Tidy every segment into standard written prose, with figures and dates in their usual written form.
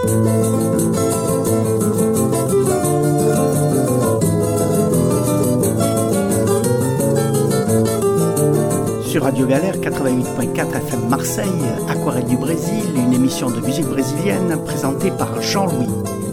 Sur Radio Galère 88.4 FM Marseille, Aquarelle du Brésil, une émission de musique brésilienne présentée par Jean-Louis.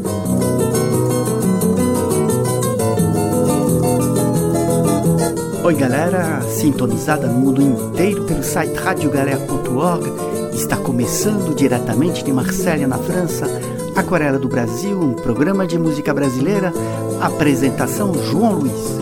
Oi galera, sintonizada no mundo inteiro pelo site radiogalera.org, está começando diretamente de Marselha, na França, Aquarela do Brasil, um programa de música brasileira, apresentação João Luiz.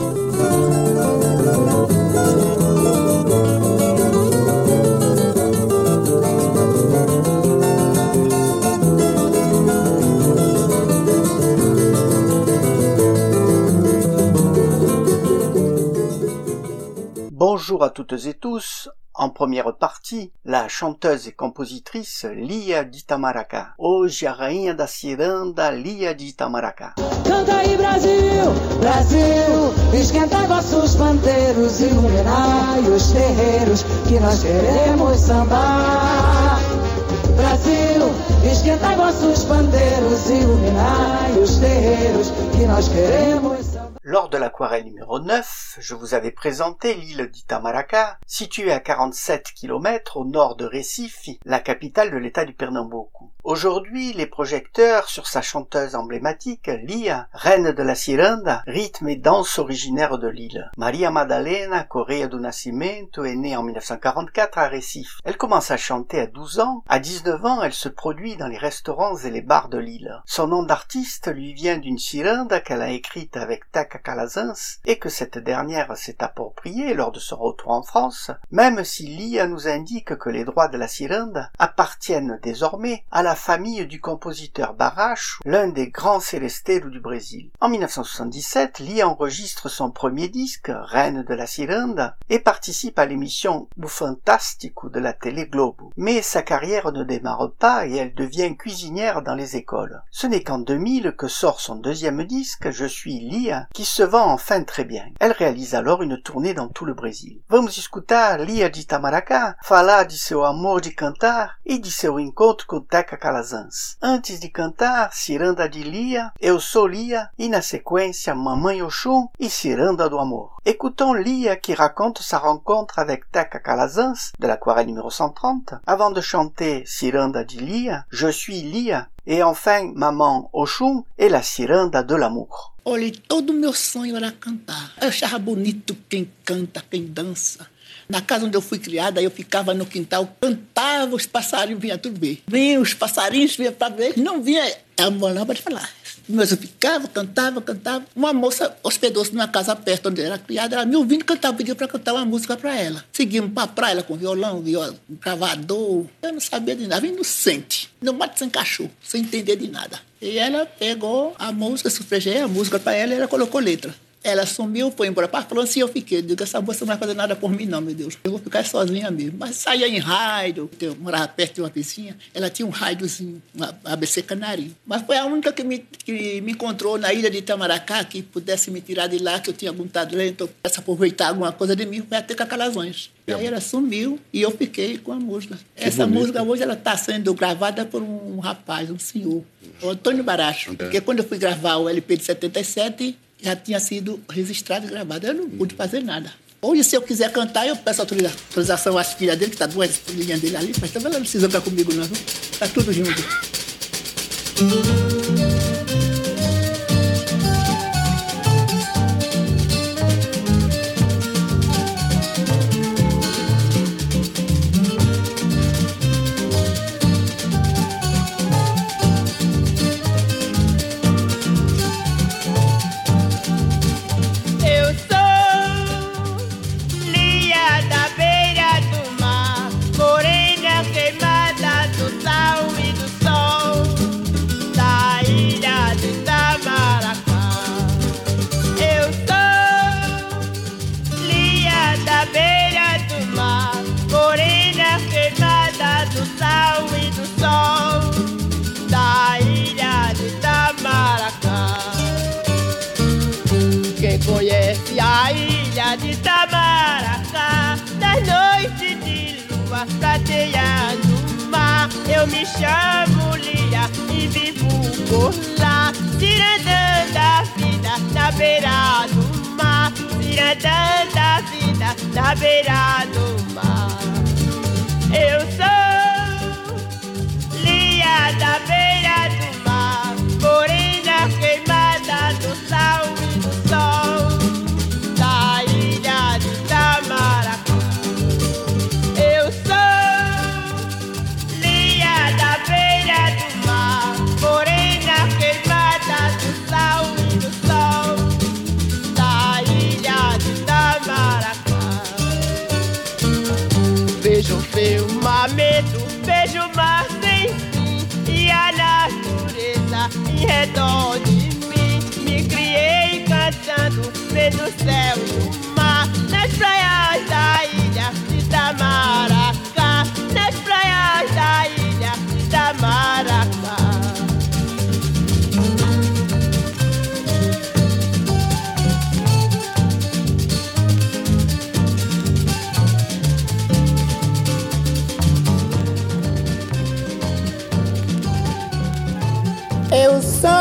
Bonjour à toutes et tous. En première partie, la chanteuse et compositrice Lia de Itamaracá. Hoje a rainha da ciranda, Lia de Itamaracá. Canta aí Brasil, Brasil, esquenta vossos pandeiros, iluminai os terreiros, que nós queremos sambar. Brasil, esquenta vossos pandeiros, iluminai os terreiros, que nós queremos sambar. Lors de l'aquarelle numéro 9, je vous avais présenté l'île d'Itamaracá, située à 47 km au nord de Recife, la capitale de l'état du Pernambuco. Aujourd'hui, les projecteurs sur sa chanteuse emblématique, Lia, reine de la ciranda, rythme et danse originaire de l'île. Maria Madalena Correa do Nascimento est née en 1944 à Recife. Elle commence à chanter à 12 ans. À 19 ans, elle se produit dans les restaurants et les bars de l'île. Son nom d'artiste lui vient d'une ciranda qu'elle a écrite avec Taca Calazans et que cette dernière s'est appropriée lors de son retour en France, même si Lia nous indique que les droits de la ciranda appartiennent désormais à la famille du compositeur Barracho, l'un des grands celesteiros du Brésil. En 1977, Lia enregistre son premier disque, Reine de la Ciranda, et participe à l'émission O Fantástico de la télé Globo. Mais sa carrière ne démarre pas et elle devient cuisinière dans les écoles. Ce n'est qu'en 2000 que sort son deuxième disque, Je suis Lia, qui se vend enfin très bien. Elle réalise alors une tournée dans tout le Brésil. Vamos escutar Lia de Itamaracá falar de seu amor de cantar e de seu encontro com Taca Calazans. Antes de cantar Ciranda de Lia, Eu sou Lia e na sequência Mamãe Oxum e Ciranda do Amor. Écoutons Lia qui raconte sa rencontre avec Taca Calazans de l'aquarelle numéro 130 avant de chanter Ciranda de Lia, Je suis Lia e enfin Mamãe Oxum e la Ciranda de l'amour. Olha, todo o meu sonho era cantar. Eu achava bonito quem canta, quem dança. Na casa onde eu fui criada, eu ficava no quintal, cantava, os passarinhos vinham tudo ver. Vinham os passarinhos, vinham para ver. Não vinha, a mulher não pode falar. Mas eu ficava, cantava. Uma moça hospedou-se numa casa perto onde eu era criada, ela me ouvindo cantar, pediu para cantar uma música para ela. Seguimos para a praia com violão, gravador. Eu não sabia de nada, inocente. Não bate sem cachorro, sem entender de nada. E ela pegou a música, sufraguei a música para ela e ela colocou letra. Ela sumiu, foi embora para a França e eu fiquei. Eu digo, essa moça não vai fazer nada por mim não, meu Deus. Eu vou ficar sozinha mesmo. Mas saía em rádio, eu morava perto de uma vizinha, ela tinha um rádiozinho, uma ABC Canarinho. Mas foi a única que me encontrou na ilha de Itamaracá, que pudesse me tirar de lá, que eu tinha algum talento, pudesse aproveitar alguma coisa de mim, foi até Calazans. E aí ela sumiu e eu fiquei com a música. Essa música hoje ela está sendo gravada por um rapaz, um senhor, o Antônio Barracho. Porque quando eu fui gravar o LP de 77, já tinha sido registrado e gravado. Eu não pude fazer nada. Hoje, se eu quiser cantar, eu peço autorização às filhas dele, que está duas filhinhas dele ali, mas também ela não precisa ficar comigo, não. Está tudo junto. Conhece a ilha de Itamaracá, das noites de lua prateando o mar. Eu me chamo Lia e vivo na beira do mar. Eu sou Lia da beira do mar, morena queimada do sal e do sol da ilha de Itamaracá. Eu sou Lia da beira do mar, morena queimada do sal e do sol da ilha de Itamaracá. Vejo o firmamento, vejo o mar sem fim e a natureza em redor de mim. Me criei cantando, vendo o céu e o mar, nas praias da ilha de Itamaracá, nas praias da ilha de Itamaracá. Eu sou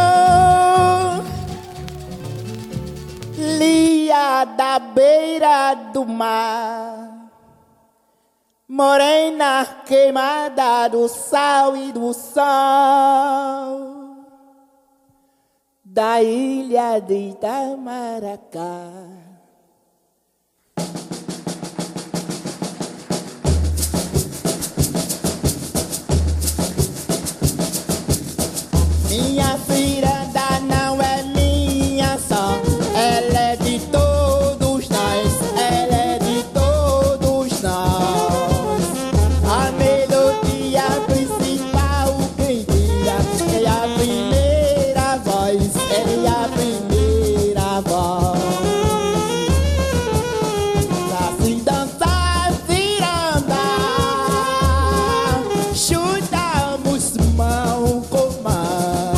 Lia da beira do mar, morena queimada do sal e do sol da ilha de Itamaracá. Minha ciranda não é minha só, ela é de todos nós, ela é de todos nós. A melodia principal quem tira é a primeira voz, é a primeira voz. Pra se dançar ciranda, chutamos mão com mão,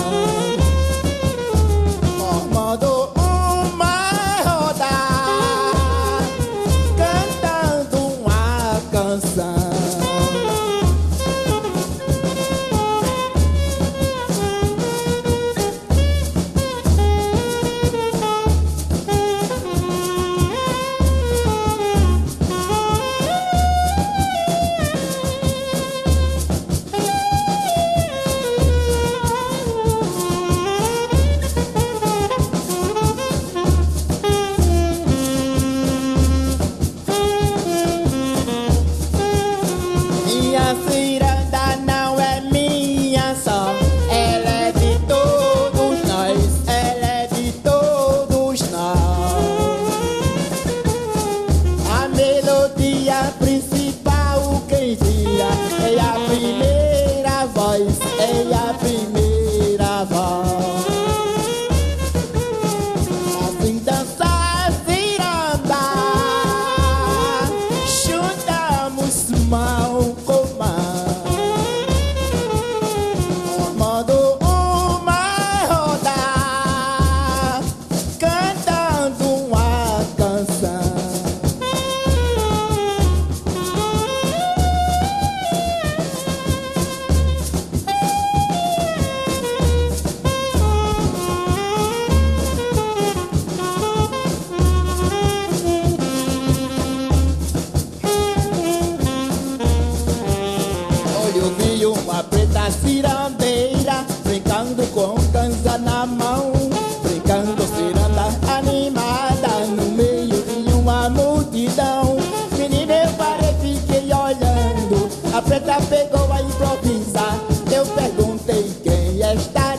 cirandeira, brincando com cansa na mão, brincando ciranda animada no meio de uma multidão. Menina, eu parei, fiquei olhando, a preta pegou a improvisar. Eu perguntei quem é esta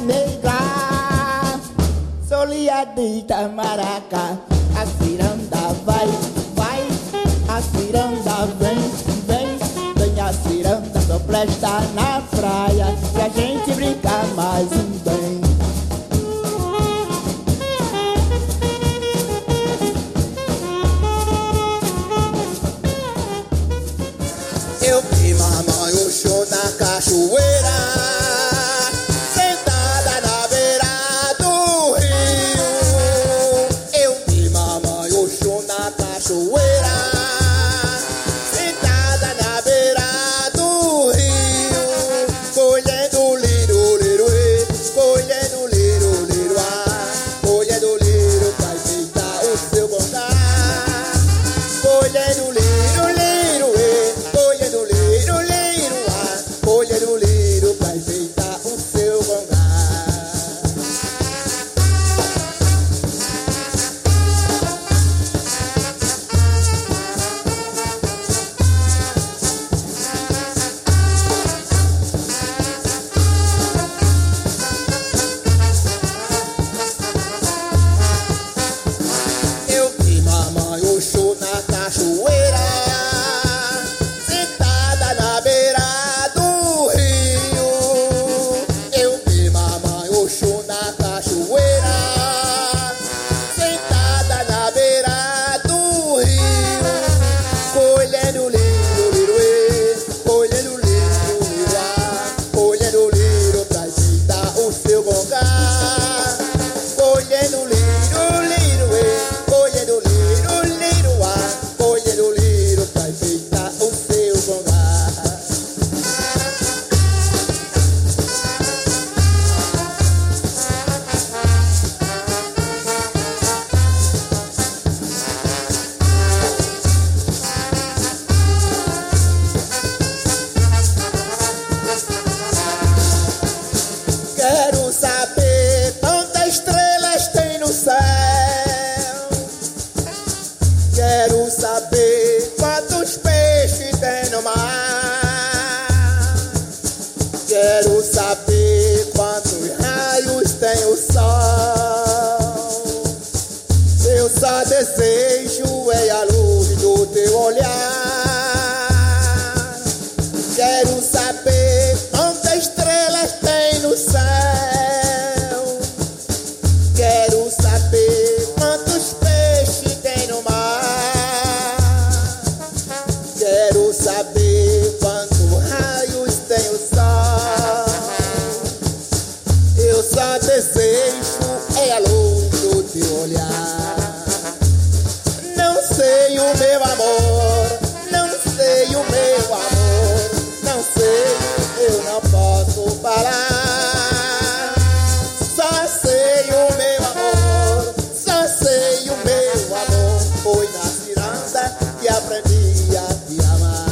negra, sou Lia de Itamaracá. A ciranda vai, vai, a ciranda vem, vem, vem a ciranda só presta na praia, pra gente brincar mais um bem. Eu vi mamãe Oxô na cachoeira, sentada na beira do rio. Eu vi mamãe Oxô na cachoeira, sentada na beira do rio, colhendo liruliruê, sol. Eu só desejo é a luz do teu olhar. Quero saber quantas estrelas tem no céu. Quero saber quantos peixes tem no mar. Quero saber quantos raios tem o sol. Eu só desejo é a luz do teu olhar. Não sei o meu amor, não sei o meu amor, não sei, eu não posso falar. Só sei o meu amor, só sei o meu amor. Foi na ciranda que aprendi a te amar.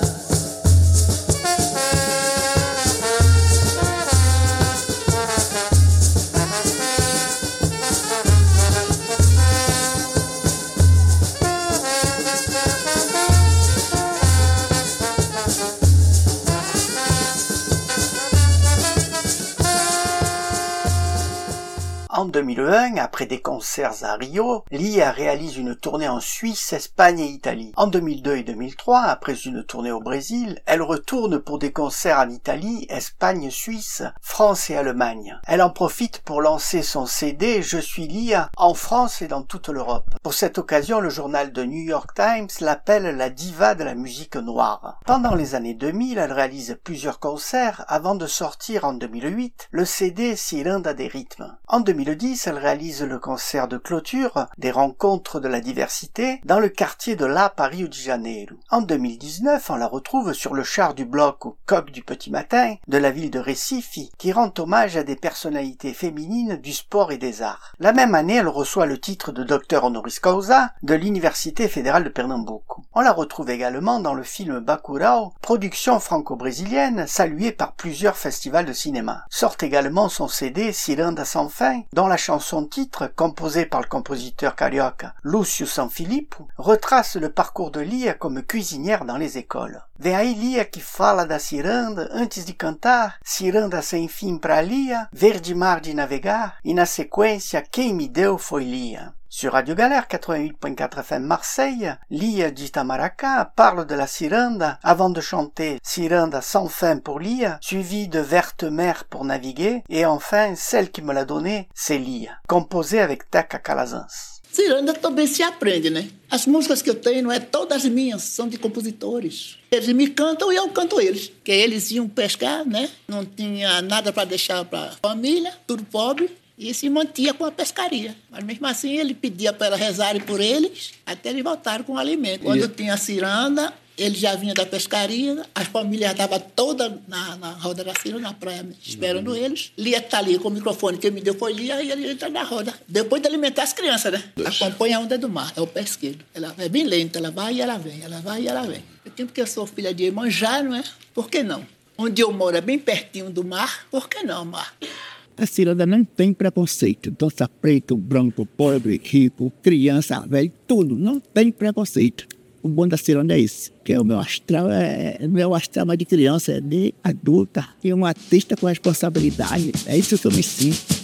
En 2001, après des concerts à Rio, Lia réalise une tournée en Suisse, Espagne et Italie. En 2002 et 2003, après une tournée au Brésil, elle retourne pour des concerts en Italie, Espagne, Suisse, France et Allemagne. Elle en profite pour lancer son CD « Je suis Lia » en France et dans toute l'Europe. Pour cette occasion, le journal de New York Times l'appelle la diva de la musique noire. Pendant les années 2000, elle réalise plusieurs concerts avant de sortir en 2008 le CD « Ciranda des rythmes ». En 2010, elle réalise le concert de clôture des rencontres de la diversité dans le quartier de Lapa à Rio de Janeiro. En 2019, on la retrouve sur le char du bloc au coq du petit matin de la ville de Recife qui rend hommage à des personnalités féminines du sport et des arts. La même année, elle reçoit le titre de docteur honoris causa de l'Université fédérale de Pernambuco. On la retrouve également dans le film Bacurau, production franco-brésilienne saluée par plusieurs festivals de cinéma. Sort également son CD Ciranda sans fin, dont la chanson-titre, composée par le compositeur carioca Lúcio Sanfilippo, retrace le parcours de Lia comme cuisinière dans les écoles. Vem aí Lia que fala da ciranda antes de cantar, ciranda sem fim pra Lia, verde mar de navegar, e na sequência quem me deu foi Lia. Sur Radio Galère 88.4 FM Marseille, Lia de Itamaracá parle de la ciranda avant de chanter Ciranda sans fin pour Lia, suivi de Verte mer pour naviguer, et enfin celle qui me l'a donnée, c'est Lia, composée avec Teca Calazans. Ciranda também se aprende, né? As músicas que eu tenho não é todas minhas, são de compositores. Eles me cantam e eu canto eles. Porque eles iam pescar, né? Não tinha nada para deixar para a família, tudo pobre. E se mantinha com a pescaria. Mas mesmo assim ele pedia para elas rezarem por eles, até eles voltaram com o alimento. Quando tinha a ciranda, ele já vinha da pescaria, as famílias estavam todas na roda da ciranda, na praia, esperando eles. Lia está ali com o microfone, quem me deu foi Lia, e ele entra na roda. Depois de alimentar as crianças, né? Acompanha a onda do mar, é o pesqueiro. Ela é bem lenta, ela vai e ela vem, ela vai e ela vem. Porque eu sou filha de Iemanjá, não é? Por que não? Onde eu moro é bem pertinho do mar, por que não, mar? A ciranda não tem preconceito. Dança preto, branco, pobre, rico, criança, velho, tudo. Não tem preconceito. O bom da ciranda é esse. Que é o meu astral, meu astral mais de criança, é de adulta. E um artista com responsabilidade. É isso que eu me sinto.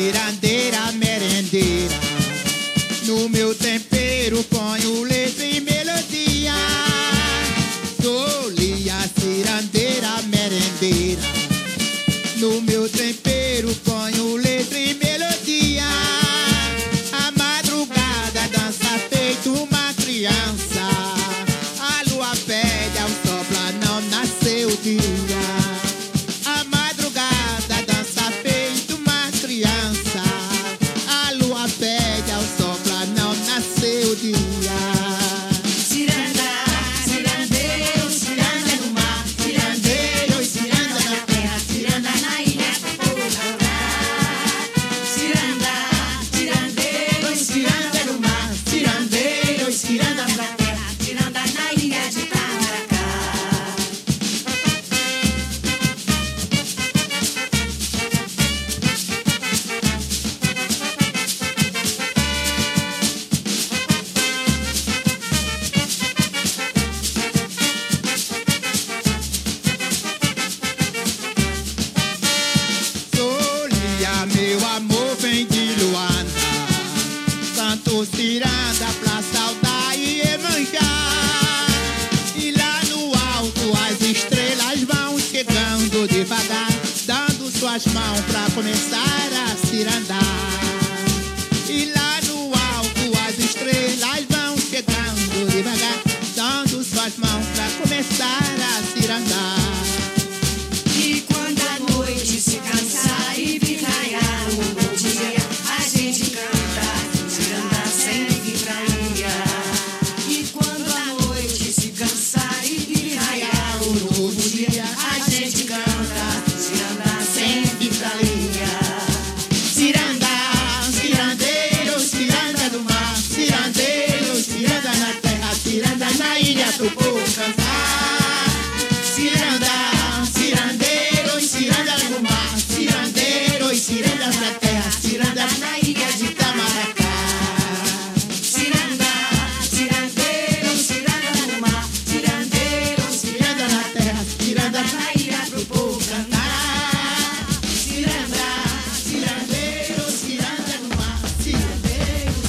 cirandeira, merendeira. No meu tempero ponho letra e melodia. Sou-lhe a cirandeira, merendeira. No meu tempero ponho letra e melodia. A madrugada dança feito uma criança. A lua pede ao sopra, não nasceu o dia. A madrugada dança feito uma criança. A lua pede ao sopra, não nasceu o dia. Ciranda, cirandeiro, ciranda no mar, cirandeiro, ciranda na terra, ciranda na ilha do Pororá. Ciranda, cirandeiro, ciranda no mar, cirandeiro, ciranda na terra, ciranda na ilha de Itamaracá. Solia, meu amor, vem de Luanda. Canto ciranda pra saudar e emanjar. E lá no alto as estrelas vão chegando devagar, dando suas mãos pra começar a cirandar. E lá no alto as estrelas vão chegando devagar, dando suas mãos pra começar a cirandar. E quando a noite se cansar e vir raiar um bom dia, a gente canta ciranda sempre pra ilha. E quando a noite se cansar e vir raiar um novo dia, a gente canta ciranda sempre pra ilha. Ciranda, cirandeiro, ciranda do mar, cirandeiro, ciranda na terra, ciranda na ilha do povo cantar. Ciranda, cirandeiro, ciranda no mar, cirandeiro, ciranda na terra, ciranda na ilha de Itamaracá. Ciranda, cirandeiro, ciranda no mar, cirandeiro, ciranda na terra, ciranda na ilha pro povo cantar. Ciranda, cirandeiro, ciranda no mar, cirandeiro,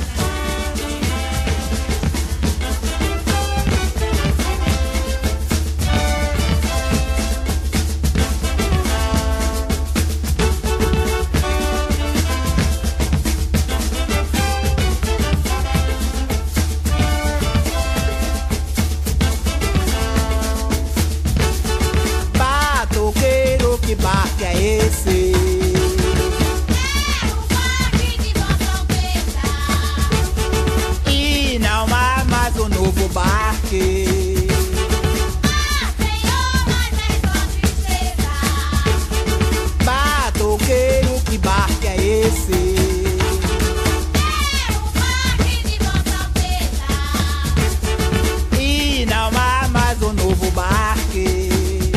batoqueiro, que barco é esse? E não há mais um novo barque. Batoqueiro, que barco é esse? E não há mais um novo barque.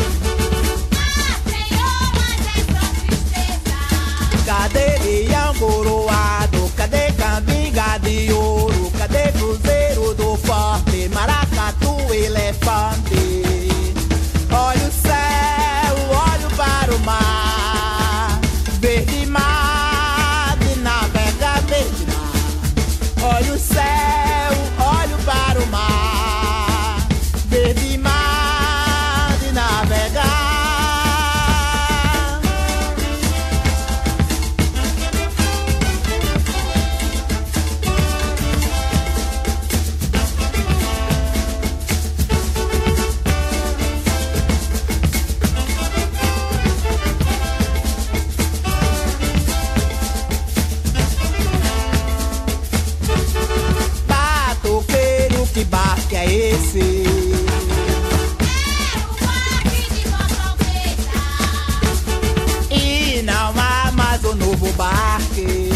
Cadê leão coroado? Cadê cambiga de ouro? Cadê cruzeiro do forte? Maracatu, elefante. Olha o céu, olho para o mar. Verde mar, de navega verde mar. Olha o céu, olho para o mar. Verde mar, de navegar. Batoqueiro, que barco é esse? E não há mais um novo barque.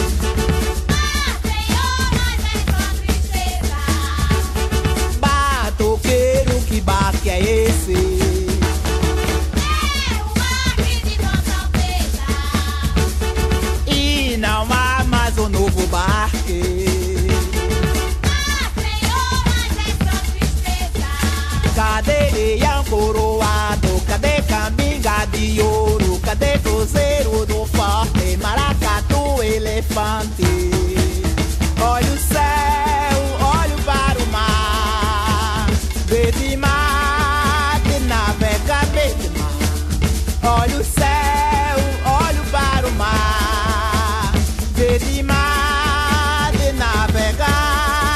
Batoqueiro, que barco é esse? E não há mais um novo barque. Cadê leão coroado? Cadê cambiga de ouro? Cadê cruzeiro do forte? Maracatu, Olho o céu, olho para o mar, verde mar de navegar.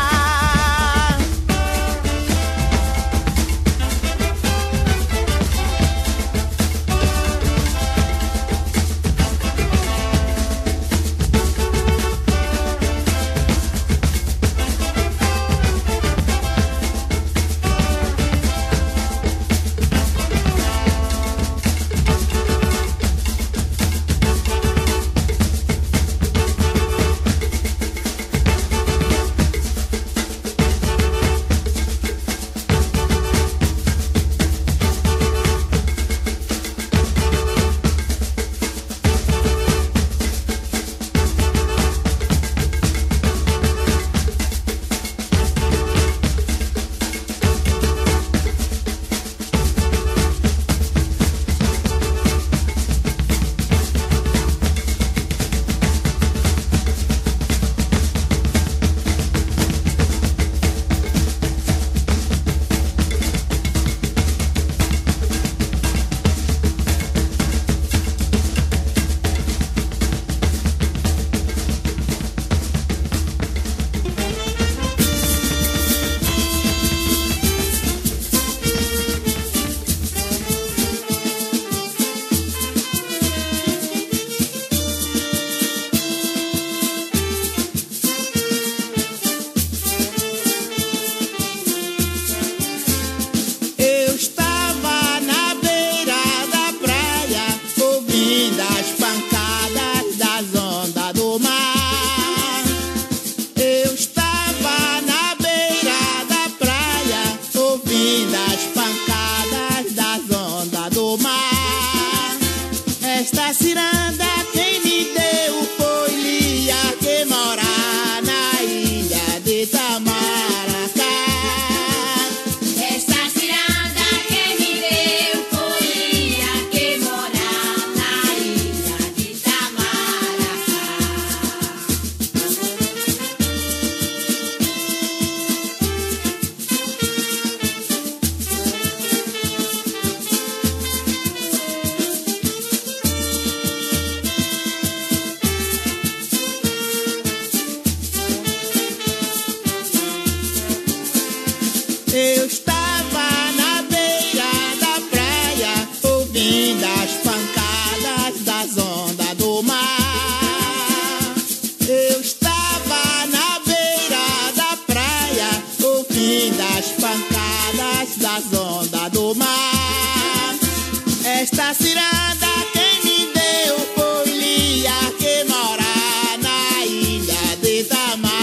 Eu estava na beira da praia, ouvindo as pancadas das ondas do mar. Eu estava na beira da praia, ouvindo as pancadas das ondas do mar. Esta ciranda quem me deu foi Lia, que mora na ilha de Itamaracá.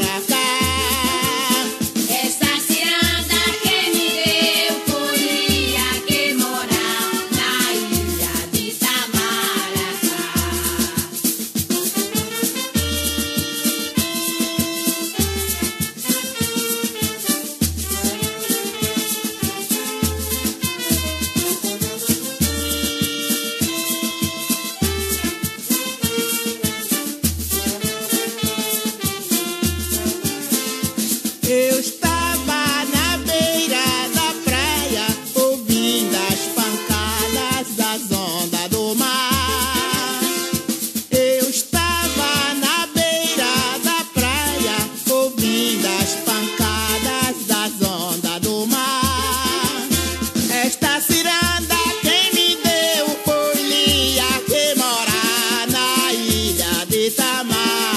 Eu estava na beira da praia, ouvindo as pancadas das ondas do mar. Eu estava na beira da praia, ouvindo as pancadas das ondas do mar. Esta ciranda quem me deu foi Lia, que mora na ilha de Itamaracá.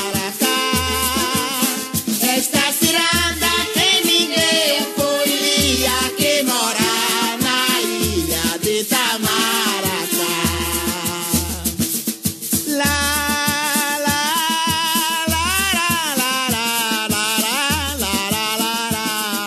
Esta ciranda quem me deu foi Lia, que mora na ilha de Itamaracá. La la la la la la la la la la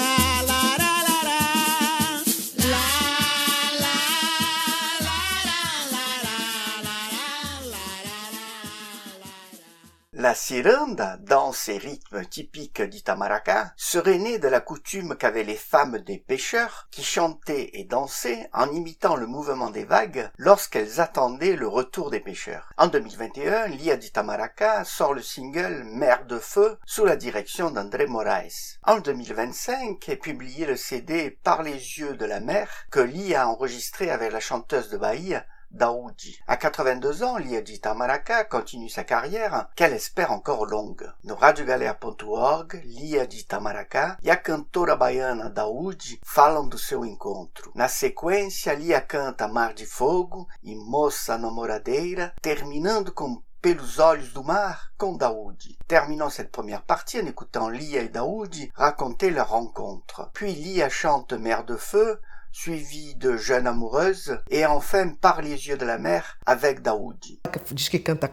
La ciranda, danse et rythme typique d'Itamaracá, serait née de la coutume qu'avaient les femmes des pêcheurs qui chantaient et dansaient en imitant le mouvement des vagues lorsqu'elles attendaient le retour des pêcheurs. En 2021, Lia d'Itamaracá sort le single Mer de feu sous la direction d'André Moraes. En 2025 est publié le CD Par les yeux de la mer que Lia a enregistré avec la chanteuse de Bahia, Daoudi. À 82 ans, Lia de Itamaracá continue sa carrière, qu'elle espère encore longue. No radiogalera.org, Lia de Itamaracá e a cantora baiana Daoudi falam do seu encontro. Na sequência, Lia canta Mar de Fogo e Moça Namoradeira, terminando com Pelos Olhos do Mar com Daoudi. Terminons cette première partie en écoutant Lia et Daoudi raconter leur rencontre. Puis Lia chante Mer de Feu, suivi de Jeune Amoureuse, et enfin Par les Yeux de la Mer avec Daoudi. Diz que canta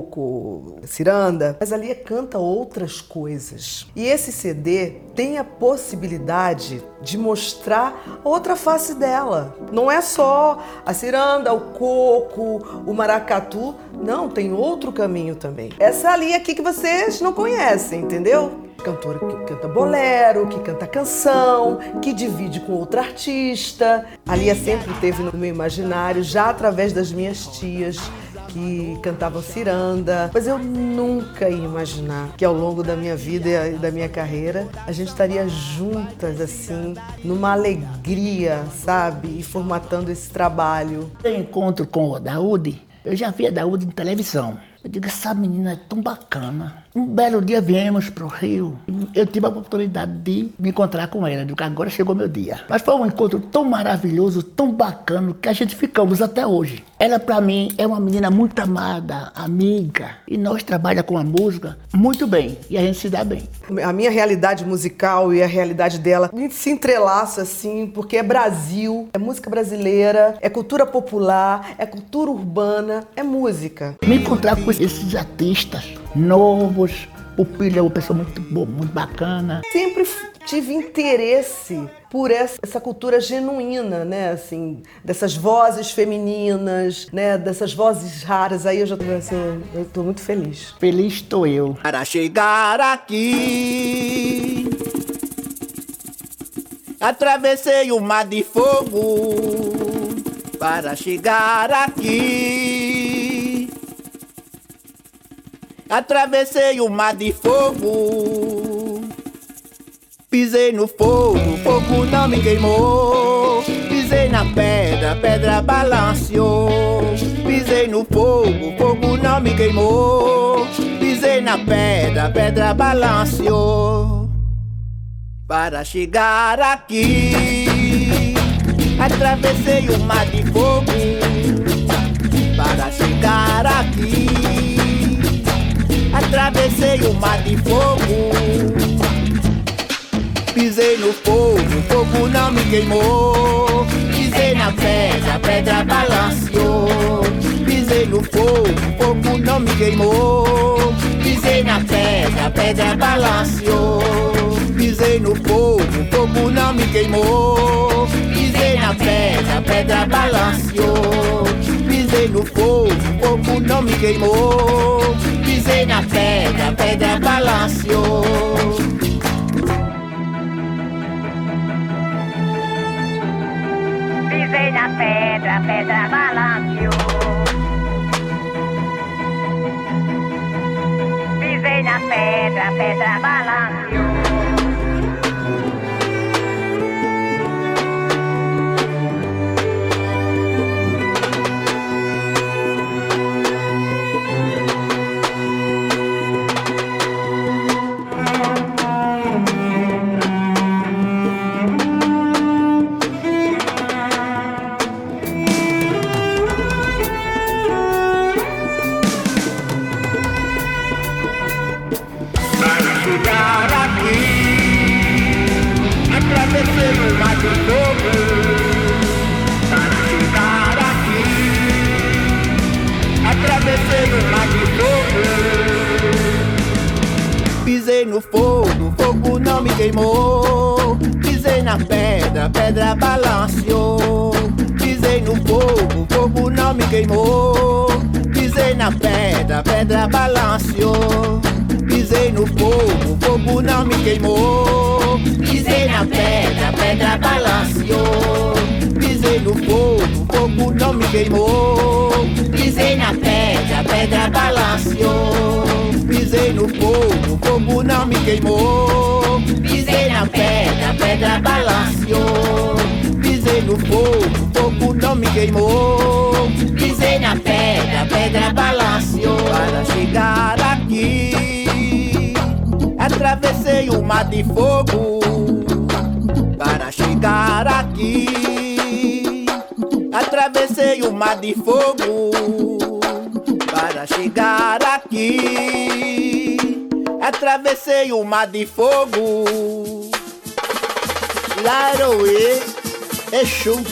coco, ciranda, mas a Lia canta outras coisas. E esse CD tem a possibilidade de mostrar outra face dela. Não é só a ciranda, o coco, o maracatu. Não, tem outro caminho também. Essa Lia aqui que vocês não conhecem, entendeu? Cantora que canta bolero, que canta canção, que divide com outra artista. A Lia sempre esteve no meu imaginário, já através das minhas tias, que cantavam ciranda. Mas eu nunca ia imaginar que ao longo da minha vida e da minha carreira, a gente estaria juntas, assim, numa alegria, sabe? E formatando esse trabalho. Eu encontro com o Daoudi, eu já vi a Daoudi em televisão. Eu digo, essa menina é tão bacana. Um belo dia viemos para o Rio. Eu tive a oportunidade de me encontrar com ela. Eu digo, agora chegou meu dia. Mas foi um encontro tão maravilhoso, tão bacana, que a gente ficamos até hoje. Ela, para mim, é uma menina muito amada, amiga. E nós trabalhamos com a música muito bem. E a gente se dá bem. A minha realidade musical e a realidade dela se entrelaça, assim, porque é Brasil, é música brasileira, é cultura popular, é cultura urbana, é música. Me encontrar com esses artistas novos, o Pilha é uma pessoa muito boa, muito bacana. Sempre tive interesse por essa cultura genuína, né, assim, dessas vozes femininas, né, dessas vozes raras. Aí eu já tô assim, eu tô muito feliz. Feliz estou eu. Para chegar aqui, atravessei o mar de fogo. Para chegar aqui, atravessei o mar de fogo. Pisei no fogo, fogo não me queimou. Pisei na pedra, pedra balanceou. Pisei no fogo, fogo não me queimou. Pisei na pedra, pedra balanceou. Para chegar aqui, atravessei o mar de fogo. Para chegar aqui, atravessei o mar de fogo. Pisei no fogo, fogo não me queimou. Pisei na pedra, pedra balanceou. Pisei no fogo, fogo não me queimou. Pisei na pedra, pedra balanceou. Pisei no fogo, fogo não me queimou. Pisei na pedra, pedra balanceou. Pisei no fogo, fogo não me queimou. Pisei na pedra, pedra balanceou. Pisei na pedra, pedra balanceou. Pisei na pedra, pedra balanceou. Pisei no fogo, fogo não me queimou. Pisei na pedra, pedra balanceou. Pisei no fogo, fogo não me queimou. Pisei na pedra, pedra balanceou. Pisei no fogo, fogo não me queimou. Pisei na pedra, pedra balanceou. Pisei no fogo, fogo não me queimou. Pisei na pedra, pedra balanceou. Pisei no fogo, fogo não me queimou. Pisei na pedra, pedra balanceou. Pisei pisei no fogo, o fogo não me queimou. Pisei na pedra, a pedra balanceou. Para chegar aqui, atravessei o mar de fogo. Para chegar aqui, atravessei o mar de fogo. Para chegar aqui, atravessei o mar de fogo. Laroê, Exu.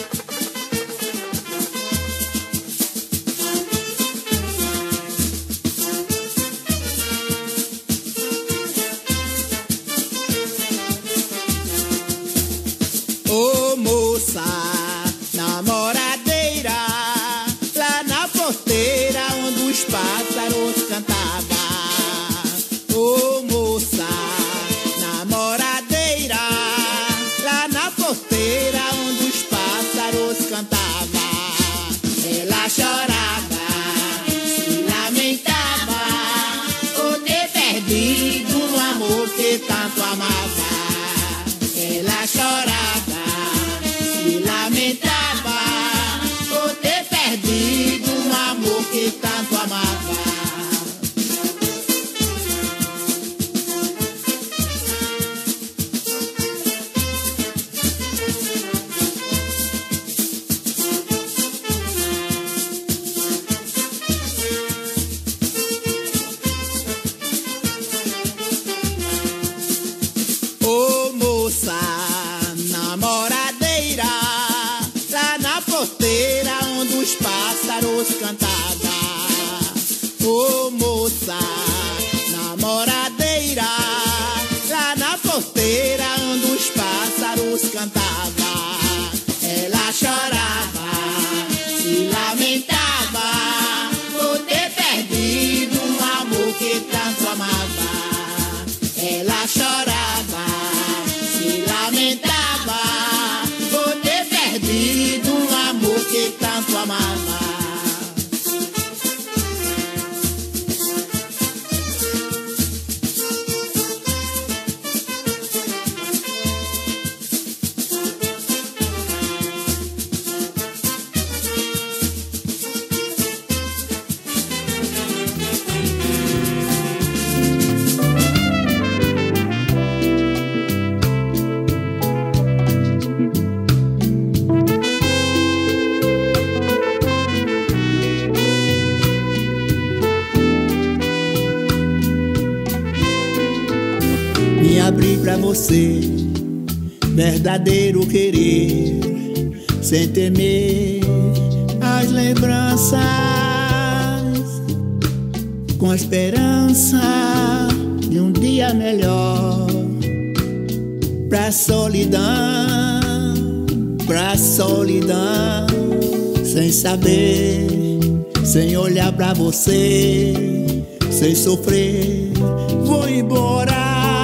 Ô moça, namoradeira, lá na porteira onde os pássaros cantavam. Ô moça, namoradeira, lá na porteira onde os pássaros cantavam. Ela chorava, se lamentava, por ter perdido um amor que tanto amava. Ela chorava, se lamentava, por ter perdido um amor que tanto amava. Ô moça, namoradeira, lá na porteira onde os pássaros cantavam. Ô moça, namoradeira, lá na porteira onde os pássaros cantavam. Ela chorava, se lamentava, por ter perdido um amor que tanto amava. Ela chorava, se lamentava, por ter perdido um amor que tanto amava. Me abri pra você, verdadeiro querer, sem temer as lembranças, com a esperança de um dia melhor. Pra solidão, sem saber, sem olhar pra você, sem sofrer, vou embora.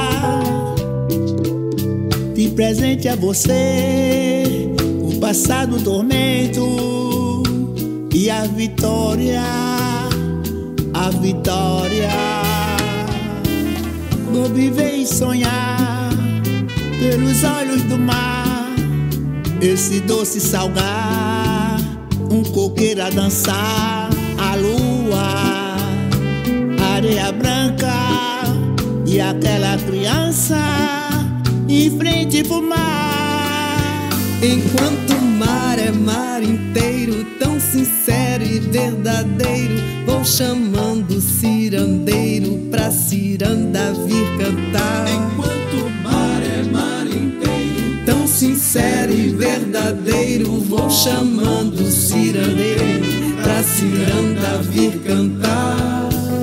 De presente a você, o passado tormento e a vitória, a vitória. Vou viver e sonhar pelos olhos do mar, esse doce salgar, um coqueiro a dançar, a lua, areia branca e aquela criança em frente pro mar. Enquanto o mar é mar inteiro, tão sincero e verdadeiro, vou chamando o cirandeiro pra ciranda vir cantar. Enquanto o mar é mar inteiro, Tão sincero e verdadeiro, vou chamando o cirandeiro pra ciranda vir cantar.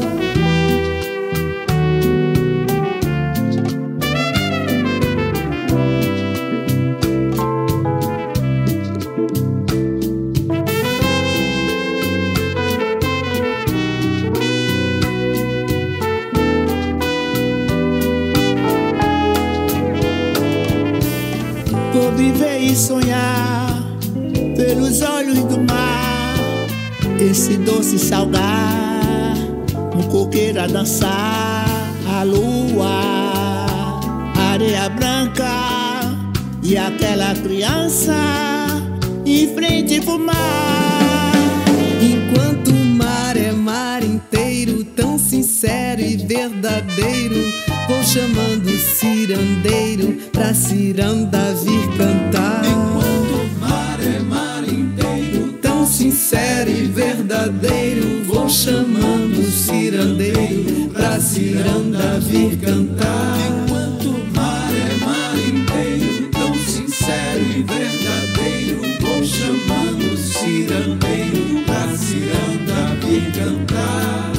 vou viver e sonhar pelos olhos do mar, esse doce salgar, um coqueiro a dançar, a lua, areia branca e aquela criança em frente pro mar. Enquanto o mar é mar inteiro, tão sincero e verdadeiro, vou chamando o cirandeiro pra ciranda vir cantar. Enquanto o mar é mar inteiro, tão sincero e verdadeiro, vou chamando o cirandeiro pra ciranda vir cantar. Enquanto o mar é mar inteiro, tão sincero e verdadeiro, vou chamando o cirandeiro pra ciranda vir cantar.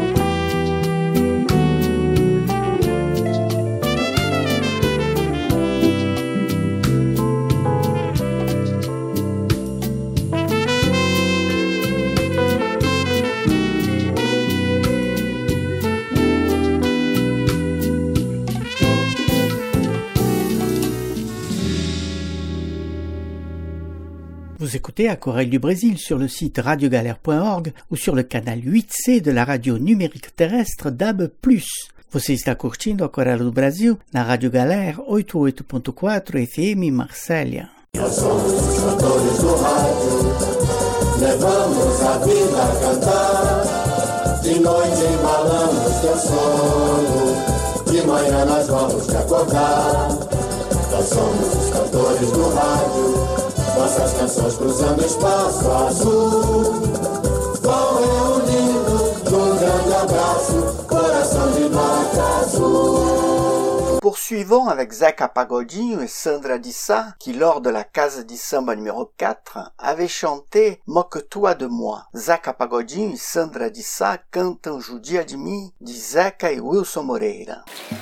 Vous écoutez à Chorale du Brésil sur le site radiogalère.org ou sur le canal 8C de la radio numérique terrestre DAB+. Você está curtindo a Chorale do Brasil na Rádio Galère 88.4 FM Marsella. Nós somos os cantores do rádio, levamos a vida a cantar. De noite embalamos teu sono, de manhã nós vamos te acordar. Nós somos os cantores do rádio, nossas canções cruzando espaço azul, vão reunindo num grande abraço, coração de nota azul. Poursuivons avec Zeca Pagodinho et Sandra de Sá, qui lors de la Casa de Samba numéro 4 avaient chanté Moque-toi de moi. Zeca Pagodinho e Sandra de Sá cantam Judia de mim, de Zeca e Wilson Moreira.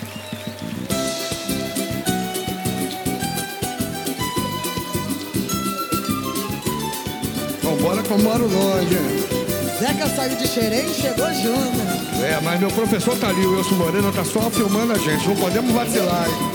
Vambora que eu moro longe. Zeca saiu de Xerém e chegou junto. É, mas meu professor tá ali, o Wilson Moreira, tá só filmando a gente. Não podemos vacilar, hein?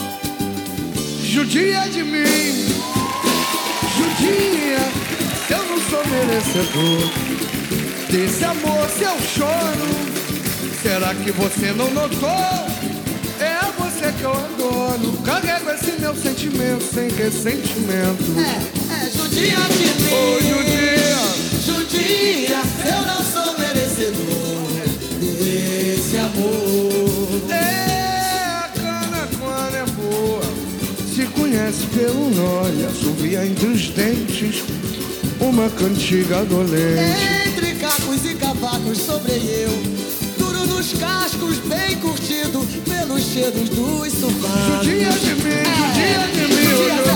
Judia de mim, judia, eu não sou merecedor desse amor, seu choro. Será que você não notou? É você que eu adoro. Carrego esse meu sentimento sem ressentimento. Judia de mim, Ô, judia, judia, eu não sou merecedor desse amor. é, a cana quando é boa se conhece pelo nome, assovia entre os dentes uma cantiga dolente. Entre cacos e cavacos sobrei eu, duro nos cascos, bem curtido pelos cheiros dos sovacos. Judia de mim, judia de mim,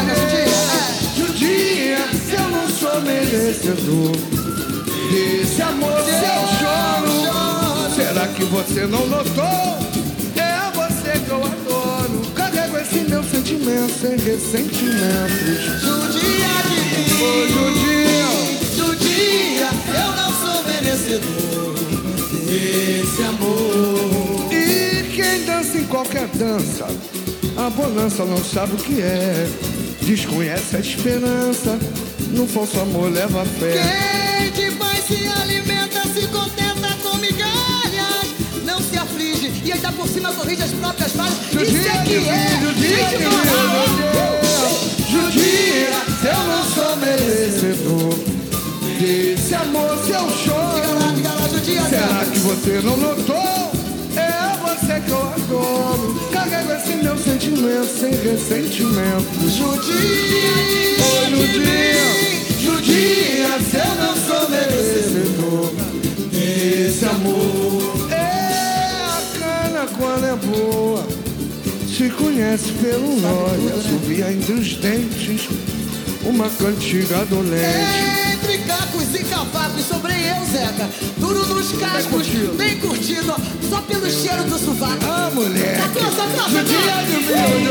judia, se eu não sou merecedor desse amor, seu choro. Será que você não notou? É você que eu adoro. Carrego esse meu sentimento sem ressentimentos. Judia de mim, Ô, judia, judia, eu não sou merecedor desse amor. e quem dança em qualquer dança, a bonança não sabe o que é. Desconhece a esperança, no falso amor leva fé. Quem de paz se alimenta, se contenta com migalhas, não se aflige e ainda por cima corrige as próprias falhas. Isso é que é gente moral. Judia, eu não sou merecedor desse amor, seu choro. Diga lá, judia, Será que você não notou? É você que eu adoro. Carrego esse meu sentimento sem ressentimento. judia, Ô, judia, judia, se eu não sou merecedor desse amor. é, a cana quando é boa se conhece pelo nome, assovia entre os dentes uma cantiga dolente. Entre cacos e cavacos sobrei eu, Zeca, duro nos cascos, bem curtido, ó, só pelo cheiro do sovaco. Ah, mulher, Satua, judia de mim,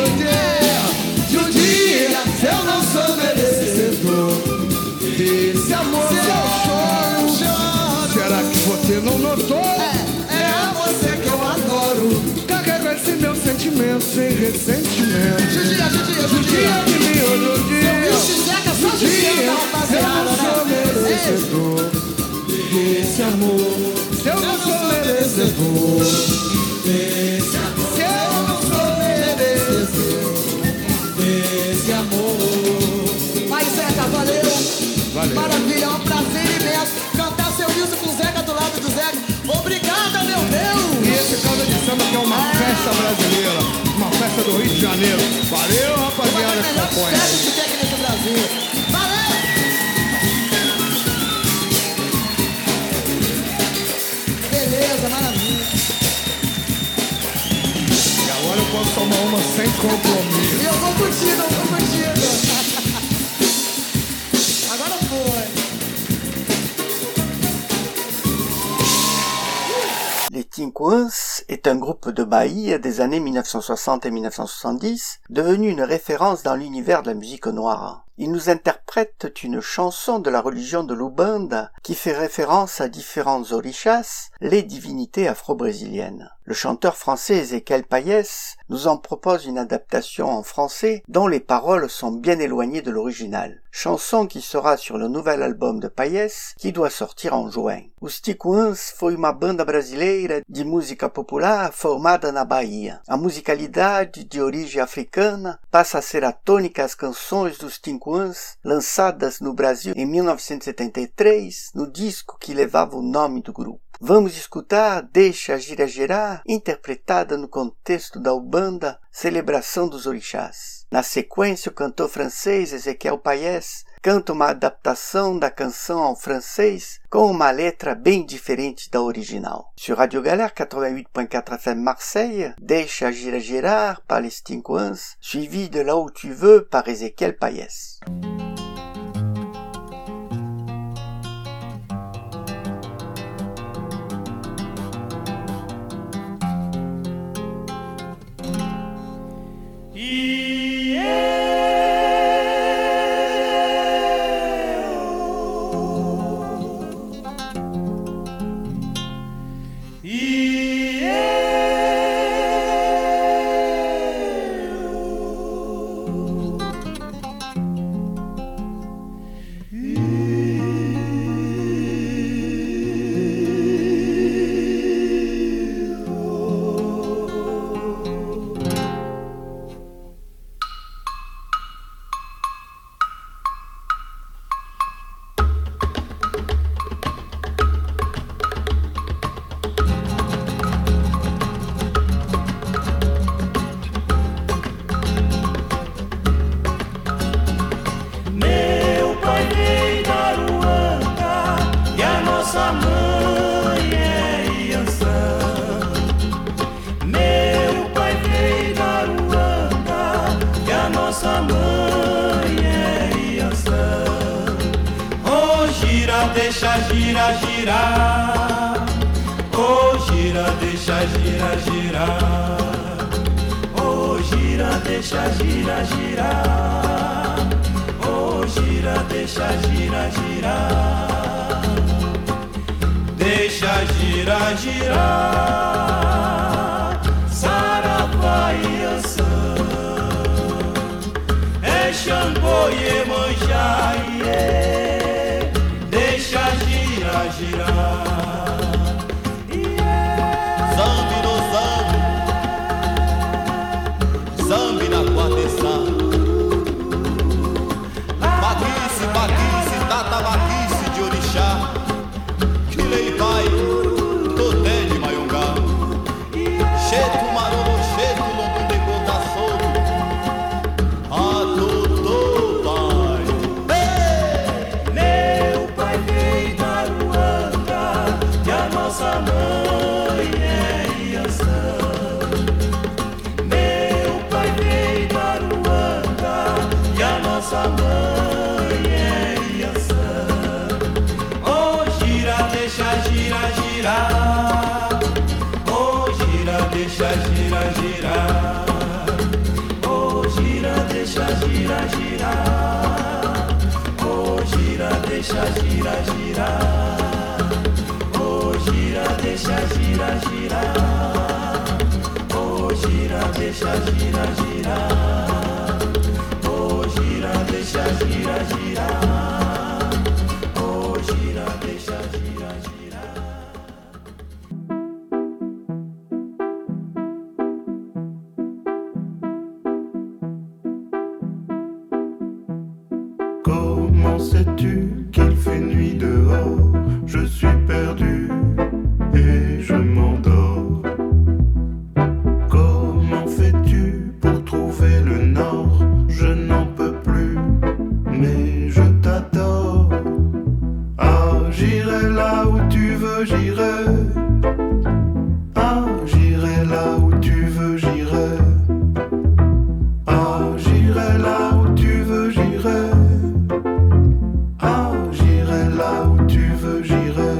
judia, eu não sou merecedor desse amor, seu choro. Será que você não notou? É você que eu adoro. Carrego esse meu sentimento sem ressentimento. Judia De mim, ô, judia, Zeca, só judia, eu não sou merecedor desse amor. Se eu não sou merecedor desse amor, se eu não sou merecedor desse amor. Vai, Zeca, valeu. brasileira, uma festa do Rio de Janeiro. Valeu, rapaziada, que acompanha aí. Que tem aqui nesse Brasil. Valeu! Beleza, maravilha. E agora eu posso tomar uma sem compromisso. Eu vou contigo, eu vou contigo. Agora foi. Les Tinquins est un groupe de Bahia des années 1960 et 1970, devenu une référence dans l'univers de la musique noire. Ils nous interprètent une chanson de la religion de l'Ubanda qui fait référence à différentes orishas, les divinités afro-brésiliennes. Le chanteur français Ezequiel Payès nous en propose une adaptation en français dont les paroles sont bien éloignées de l'original. Chanson qui sera sur le nouvel album de Payès qui doit sortir en juin. Os Tinquins foi uma banda brasileira de música popular formada na Bahia. A musicalidade de origem africana passa a ser a tônica às canções dos Tinquins lançadas no Brasil em 1973 no disco que levava o nome do grupo. Vamos escutar Deixa Gira Girar, interpretada no contexto da Ubanda, celebração dos orixás. Na sequência, o cantor francês Ezequiel Payès canta uma adaptação da canção ao francês com uma letra bem diferente da original. Sur Radio Galère 88.4 FM Marseille, Deixa Gira Girar par les Tinquins, suivi de Là où tu veux par Ezequiel Payès. Deixa gira, girar. Oh, gira, deixa gira, girar. Oh, gira, deixa gira, girar. Oh, gira, deixa gira, girar. Deixa gira, girar. Saravá e Ançã. É Xangô e Iemanjá, deixa gira, girar. Zambi no zambi, zambi na quatessá. Baquice, baquice, tata baquice de orixá. Que lei vai, toté de maiongá. Cheto marolo, cheto lombum de gota solto. A todo pai. Meu pai veio da Ruanda, que a nossa mãe é Iançã. Meu pai veio da Ruanda, que a nossa mãe é Iançã. Oh, gira, deixa gira, girar. Oh, gira, deixa gira, girar. Oh, gira, deixa gira, girar. Oh, gira, deixa gira, girar. Oh, gira, deixa gira, girar. Oh, gira, deixa gira, girar. Oh, gira, deixa gira, girar. Oh, gira, deixa gira, girar. Comment sais-tu qu'il fait nuit dehors? Je suis perdu et je m'endors. Comment j'irai là où tu veux, j'irai. Ah, j'irai là où tu veux, j'irai. Ah, j'irai là où tu veux, j'irai. Ah, j'irai là où tu veux, j'irai.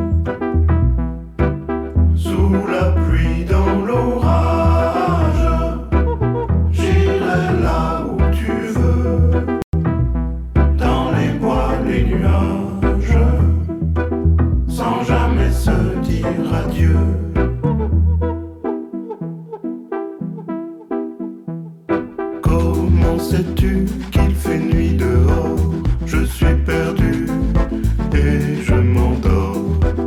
Sous la pluie, dans l'orage, j'irai là où tu veux. Dans les bois, les nuages, sans jamais se dire adieu. Comment sais-tu qu'il fait nuit dehors? Je suis perdu et je m'endors.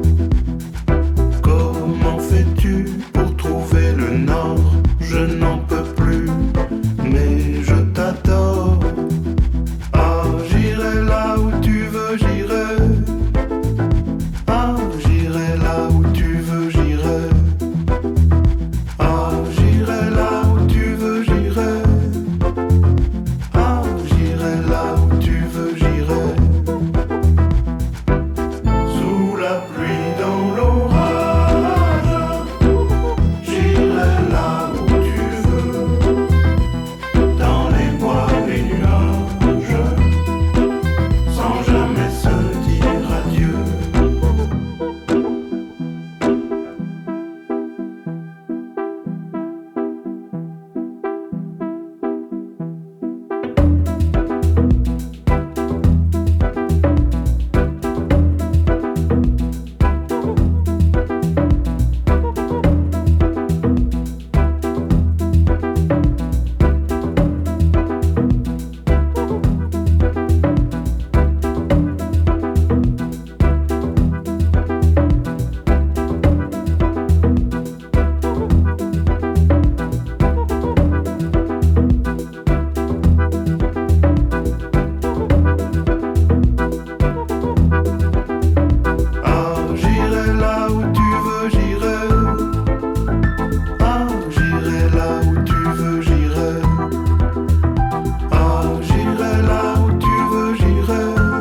Comment fais-tu pour trouver le nord? Je n'en peux plus, mais je t'adore. Ah, j'irai là où tu veux, j'irai. Ah, j'irai là où tu veux, j'irai. Ah, j'irai là où tu veux, j'irai. Ah, j'irai là où tu veux, j'irai. Sous la pluie, dans l'orage, j'irai là où tu veux. Dans les bois, les nuages, sans jamais se dire adieu. Ah, j'irai là où tu veux, j'irai. Ah, j'irai là où tu veux, j'irai. Ah, j'irai là où tu veux, j'irai.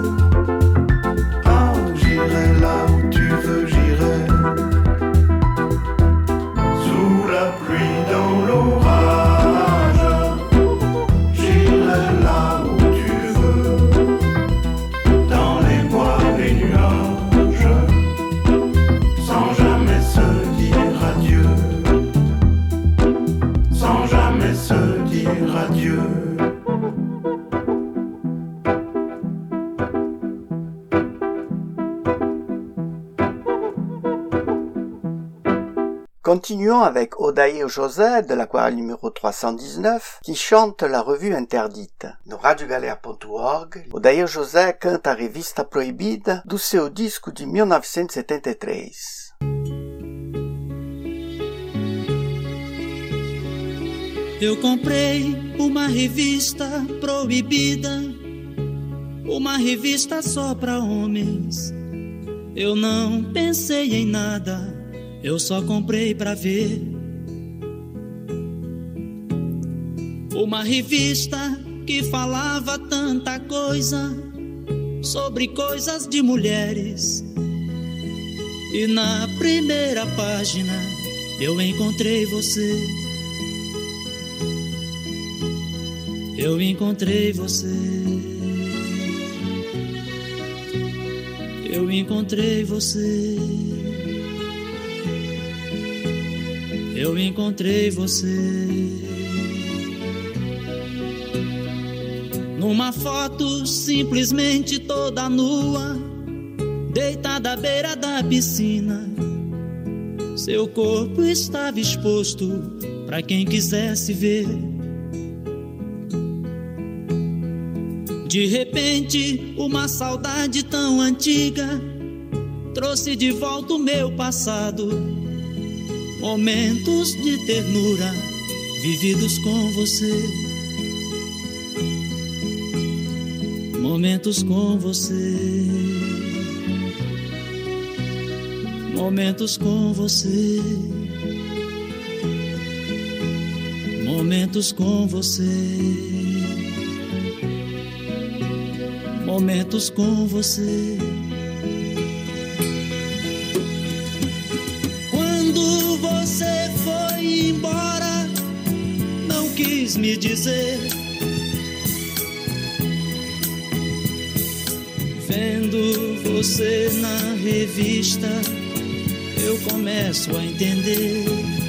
Ah, j'irai là où tu veux, j'irai. Sous la pluie, dans l'orage, j'irai là où tu veux. Dans les bois, les nuages, sans jamais se dire adieu. Sans jamais se dire adieu. Continuons avec Odair José de la chorale numéro 319 qui chante la revue interdite. No radiogalera.org, Odair José canta a Revista Proibida do seu disco de 1973. Eu comprei uma revista proibida, uma revista só pra homens. Eu não pensei em nada, eu só comprei pra ver. Uma revista que falava tanta coisa sobre coisas de mulheres. E na primeira página eu encontrei você. Eu encontrei você. Eu encontrei você. Eu encontrei você. Numa foto simplesmente toda nua, deitada à beira da piscina. Seu corpo estava exposto para quem quisesse ver. De repente, uma saudade tão antiga trouxe de volta o meu passado. Momentos de ternura vividos com você. Momentos com você. Momentos com você. Momentos com você. Momentos com você. foi embora, não quis me dizer. Vendo você na revista, eu começo a entender.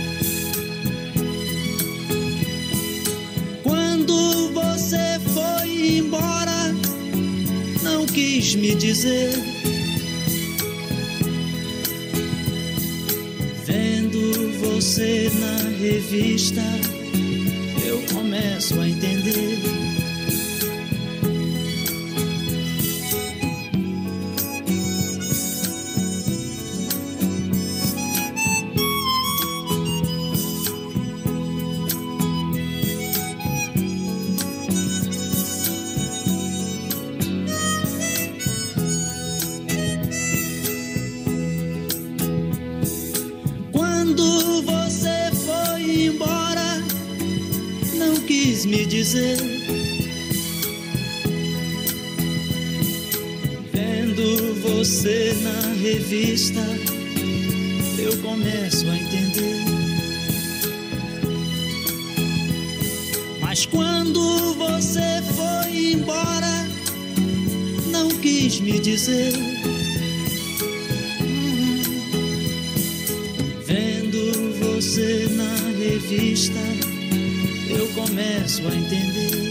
Quando você foi embora, não quis me dizer. Vendo você na revista, eu começo a entender. Quando você foi embora, não quis me dizer. Vendo você na revista, eu começo a entender. Mas quando você foi embora, não quis me dizer. Você na revista, eu começo a entender.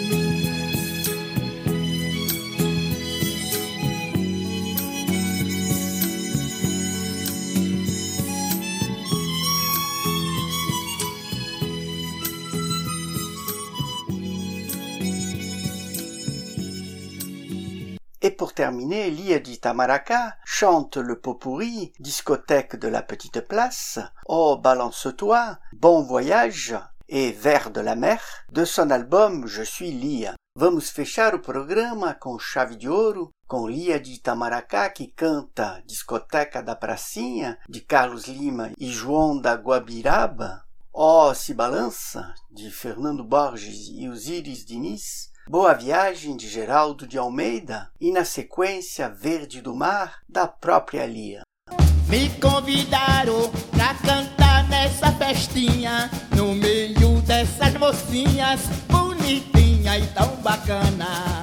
Et pour terminer, Lia d'Itamaraka chante le pot-pourri, discothèque de la Petite Place, Oh balance-toi, Bon voyage et Vers de la mer, de son album Je suis Lia. Vamos fechar o programa com Chave de Ouro, com Lia d'Itamaraka que canta Discoteca da Pracinha, de Carlos Lima e João da Guabiraba, Oh se balança, de Fernando Borges e Osíris Diniz, Boa Viagem, de Geraldo de Almeida, e na sequência Verde do Mar, da própria Lia. Me convidaram pra cantar nessa festinha, no meio dessas mocinhas bonitinhas e tão bacanas.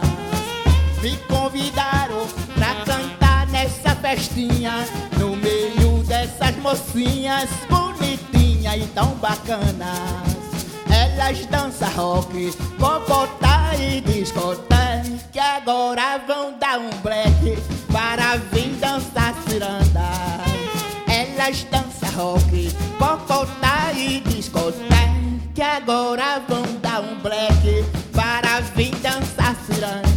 Me convidaram pra cantar nessa festinha, no meio dessas mocinhas bonitinhas e tão bacanas. Elas dançam rock, popotá e discoteca, que agora vão dar um break para vir dançar ciranda. Elas dançam rock, popotá e discoteca, que agora vão dar um break para vir dançar ciranda.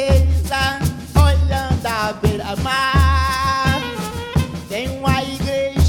beira-mar. Tem uma igreja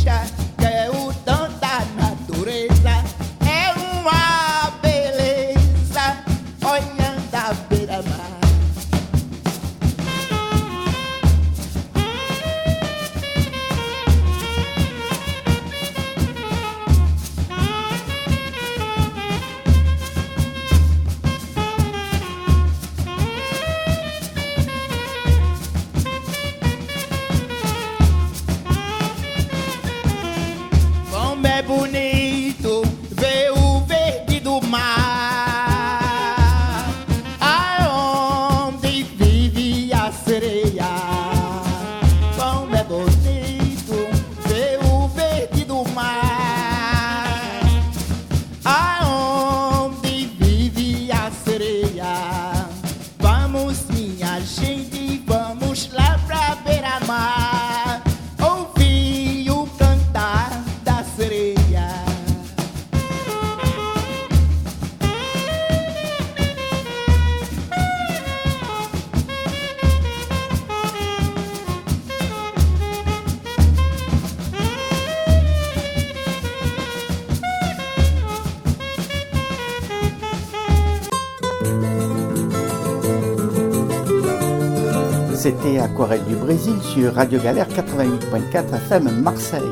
C'était Aquarelle du Brésil sur Radio Galère 88.4 FM Marseille.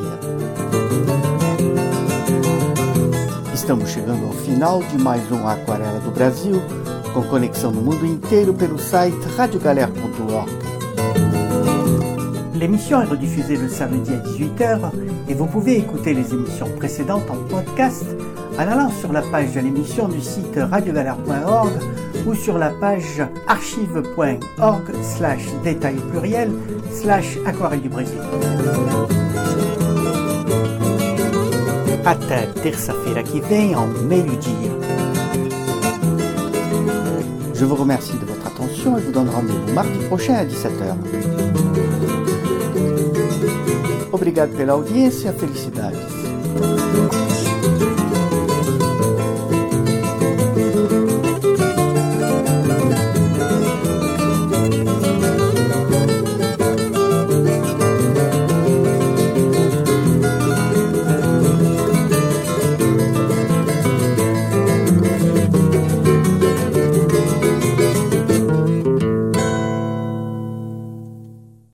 Estamos chegando ao final de mais Aquarela do Brasil, com conexão no mundo inteiro pelo site radiogalère.org. L'émission est rediffusée le samedi à 18h et vous pouvez écouter les émissions précédentes en podcast en allant sur la page de l'émission du site radiogalère.org ou sur la page archive.org/détail pluriel/Aquarelle du Brésil. Até terça-feira que vem, ao meio-dia. Je vous remercie de votre attention et vous donne rendez-vous mardi prochain à 17h. Obrigado pela audiência, felicidades.